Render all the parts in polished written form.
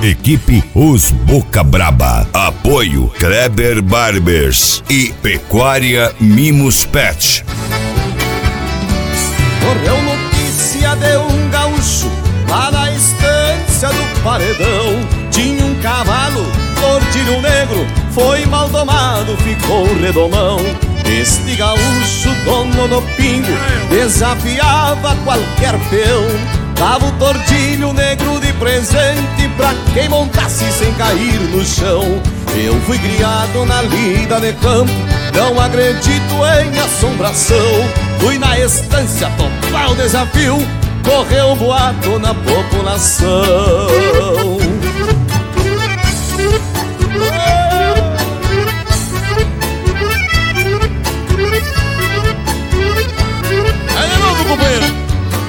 Equipe Os Boca Braba. Apoio Kleber Barbers e Pecuária Mimos Pet. Correu notícia de um gaúcho lá na estância do Paredão. Tinha um cavalo, tordilho negro, foi mal domado, ficou redomão. Este gaúcho, dono do pingo, desafiava qualquer peão. Dava o tordilho negro de presente pra quem montasse sem cair no chão. Eu fui criado na lida de campo, não acredito em assombração. Fui na estância topar o desafio, correu o boato na população. Aí de novo, companheiro.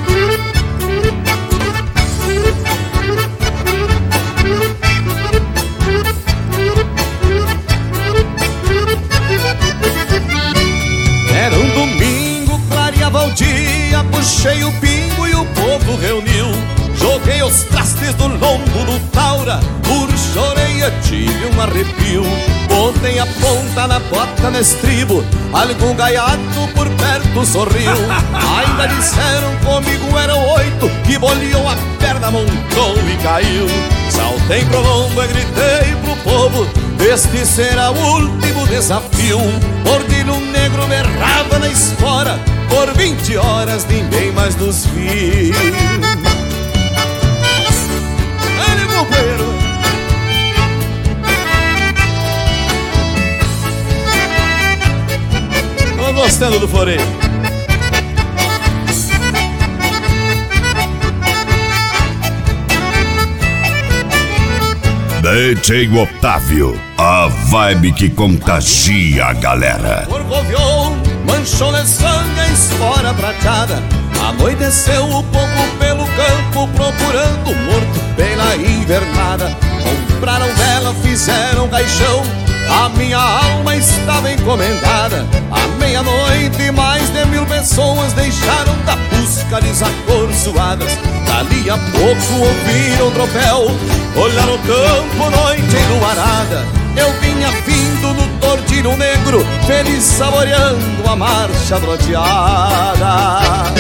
Era um domingo, clareava o dia, puxei o pingo e o povo reuniu. Joguei os trastes do lombo do taura, puxo a orelha, tive um arrepio. Botei a ponta na bota no estribo, algum gaiato por perto sorriu. Ainda disseram comigo eram 8, que boleou a perna, montou e caiu. Saltei pro lombo e gritei pro povo, este será o último desafio. Tordilho negro berrava na espora, por 20 horas ninguém mais nos viu. Ele, companheiro. Tô gostando do floreio. DJ Otávio, a vibe que contagia a galera. Corcoviou, manchou de sangue a espora prateada. Anoiteceu o povo pelo campo, procurando o morto pela invernada. Compraram vela, fizeram caixão, a minha alma estava encomendada. À meia-noite mais de 1000 pessoas deixaram da busca desacorçoadas. Dali a pouco ouviram o tropel, olharam o campo, noite enluarada. Eu vinha vindo no tordilho negro, feliz saboreando a marcha troteada.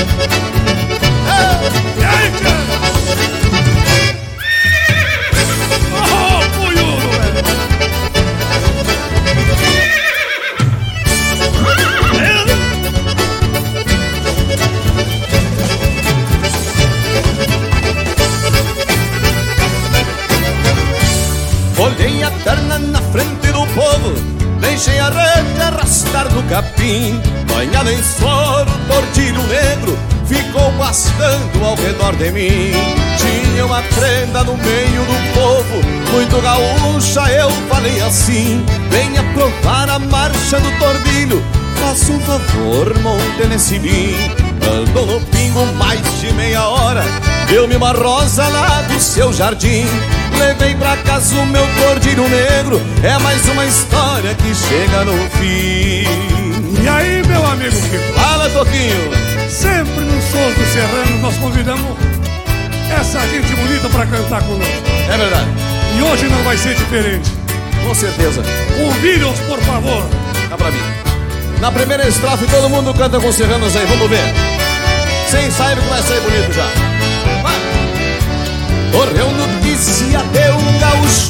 Olhei a terna na frente do povo, deixei a rede arrastar no capim. Banhado em suor, o tordilho negro ficou pastando ao redor de mim. Tinha uma prenda no meio do povo, muito gaúcha, eu falei assim: venha provar a marcha do tordilho, faça um favor, monte nesse mim. Andou no pingo mais de meia hora, deu-me uma rosa lá do seu jardim. Levei pra casa o meu tordilho negro, é mais uma história que chega no fim. E aí, meu amigo Kiko? Fala, Toquinho. Sempre nos Sons do Serrano nós convidamos essa gente bonita pra cantar conosco. É verdade. E hoje não vai ser diferente. Com certeza. Convide-os, por favor. Dá pra mim. Na primeira estrofe todo mundo canta com os serranos aí, vamos ver. Sem ensaio que vai sair bonito já. Vai. Correu notícia de um gaúcho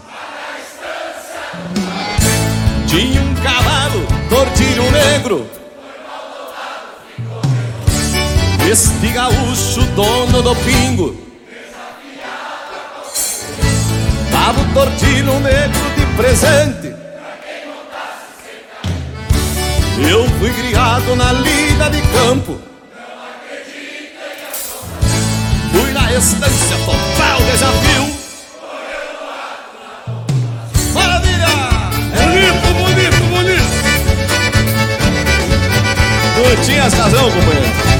tinha um cavalo, tordilho negro. Este gaúcho, dono do pingo, dava o tordilho negro de presente. Eu fui criado na lida de campo, fui na estância total desafio. Maravilha! Bonito, bonito, bonito. Tu tinhas razão, companheiro.